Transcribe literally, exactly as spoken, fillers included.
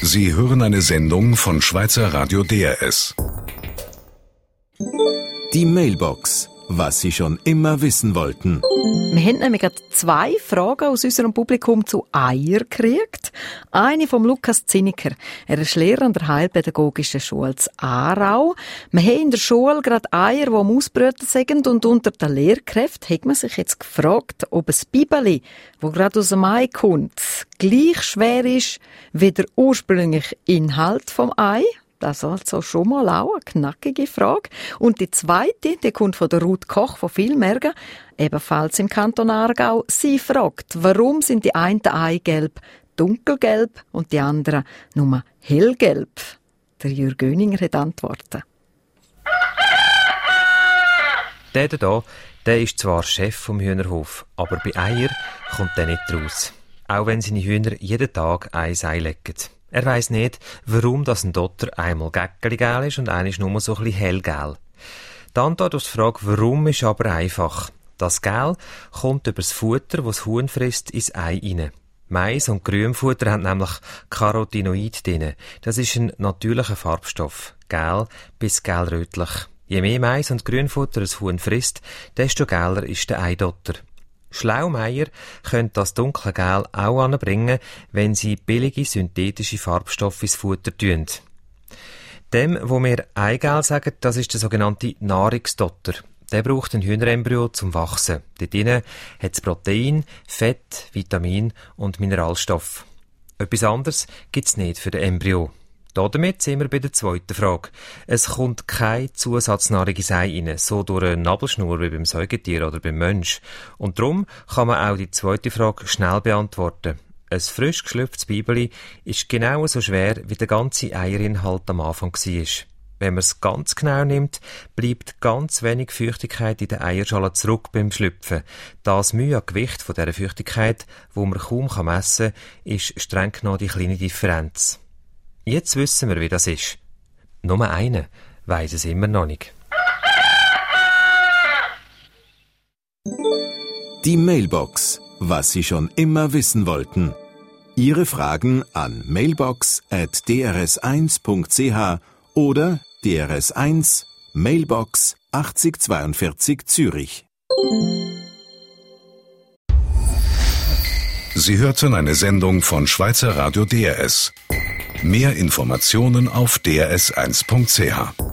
Sie hören eine Sendung von Schweizer Radio D R S. Die Mailbox. Was Sie schon immer wissen wollten. Wir haben nämlich gerade zwei Fragen aus unserem Publikum zu Eier gekriegt. Eine vom Lukas Zinniker. Er ist Lehrer an der Heilpädagogischen Schule zu Aarau. Wir haben in der Schule gerade Eier, die am Ausbrüten sind, und unter den Lehrkräften hat man sich jetzt gefragt, ob ein Bibeli, das gerade aus dem Ei kommt, gleich schwer ist wie der ursprüngliche Inhalt vom Ei. Das ist also schon mal auch eine knackige Frage. Und die zweite, die kommt von der Ruth Koch von Villmergen, ebenfalls im Kanton Aargau. Sie fragt, warum sind die einen Eigelb dunkelgelb und die anderen nur hellgelb? Der Jürg Göninger hat Antworten. Der hier, der ist zwar Chef vom Hühnerhof, aber bei Eier kommt er nicht raus. Auch wenn seine Hühner jeden Tag ein Ei legen. Er weiss nicht, warum das ein Dotter einmal gäckeli-gel ist und einmal nur so ein bisschen hellgel. Die Antwort auf die Frage, warum, ist aber einfach. Das Gel kommt über das Futter, das das Huhn frisst, ins Ei rein. Mais und Grünfutter haben nämlich Carotinoid drin. Das ist ein natürlicher Farbstoff. Gel bis gelrötlich. Je mehr Mais und Grünfutter ein Huhn frisst, desto geler ist der Eidotter. Schlaumeier können das dunkle Gel auch anbringen, wenn sie billige synthetische Farbstoffe ins Futter tun. Dem, wo wir Eigel sagen, das ist der sogenannte Nahrungsdotter. Der braucht ein Hühnerembryo zum Wachsen. Dort drinnen hat es Protein, Fett, Vitamin und Mineralstoff. Etwas anderes gibt es nicht für den Embryo. Damit sind wir bei der zweiten Frage. Es kommt keine Zusatznahrung ins Ei rein, so durch eine Nabelschnur wie beim Säugetier oder beim Mensch. Und darum kann man auch die zweite Frage schnell beantworten. Ein frisch geschlüpftes Bibeli ist genau so schwer, wie der ganze Eierinhalt am Anfang war. Wenn man es ganz genau nimmt, bleibt ganz wenig Feuchtigkeit in der Eierschale zurück beim Schlüpfen. Das Mühe an Gewicht von dieser Feuchtigkeit, wo man kaum messen kann, ist streng genommen die kleine Differenz. Jetzt wissen wir, wie das ist. Nur einer weiss es immer noch nicht. Die Mailbox. Was Sie schon immer wissen wollten. Ihre Fragen an mailbox at d r s eins punkt c h oder D R S eins Mailbox achtzig zweiundvierzig Zürich. Sie hörten eine Sendung von Schweizer Radio D R S. Mehr Informationen auf d r s eins punkt c h.